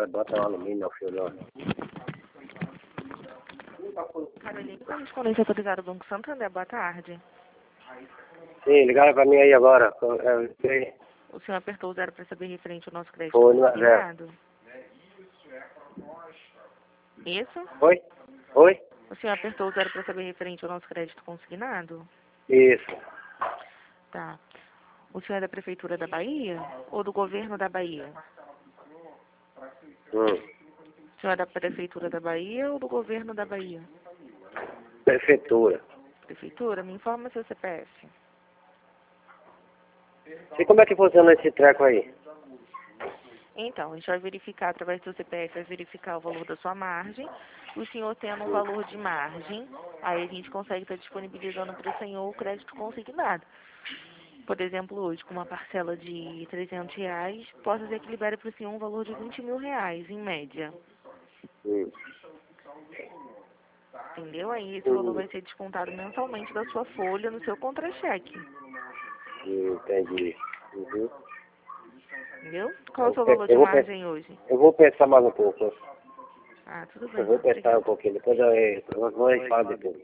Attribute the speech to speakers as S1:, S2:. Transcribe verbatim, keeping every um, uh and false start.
S1: bota um alumínio, meu filho.
S2: Carolina, correspondência autorizada do Banco Santander, boa tarde.
S1: Sim, ligaram pra mim aí agora. Eu sei.
S2: O senhor apertou o zero para saber referente ao nosso crédito
S1: Foi, não é
S2: consignado? Isso?
S1: Oi? Oi?
S2: O senhor apertou o zero para saber referente ao nosso crédito consignado?
S1: Isso.
S2: Tá. O senhor é da Prefeitura da Bahia ou do Governo da Bahia?
S1: Hum.
S2: O senhor é da Prefeitura da Bahia ou do Governo da Bahia?
S1: Prefeitura.
S2: Prefeitura, me informa seu C P F.
S1: E como é que funciona esse treco aí?
S2: Então, a gente vai verificar através do seu C P F, vai verificar o valor da sua margem. O senhor tendo um valor de margem, aí a gente consegue estar disponibilizando para o senhor o crédito consignado. Por exemplo, hoje, com uma parcela de trezentos reais, posso dizer que libera para o senhor um valor de vinte mil reais, em média.
S1: Hum.
S2: Entendeu? Aí esse
S1: Hum.
S2: valor vai ser descontado mensalmente da sua folha no seu contra-cheque.
S1: Hum, entendi. Uhum.
S2: Entendeu? Qual é o seu
S1: Eu,
S2: valor de
S1: eu, vou
S2: margem
S1: pensar,
S2: hoje?
S1: eu vou pensar mais um pouco.
S2: Ah, tudo
S1: Eu
S2: bem.
S1: vou pensar
S2: Obrigada.
S1: um pouquinho. Depois eu, eu vou falar depois.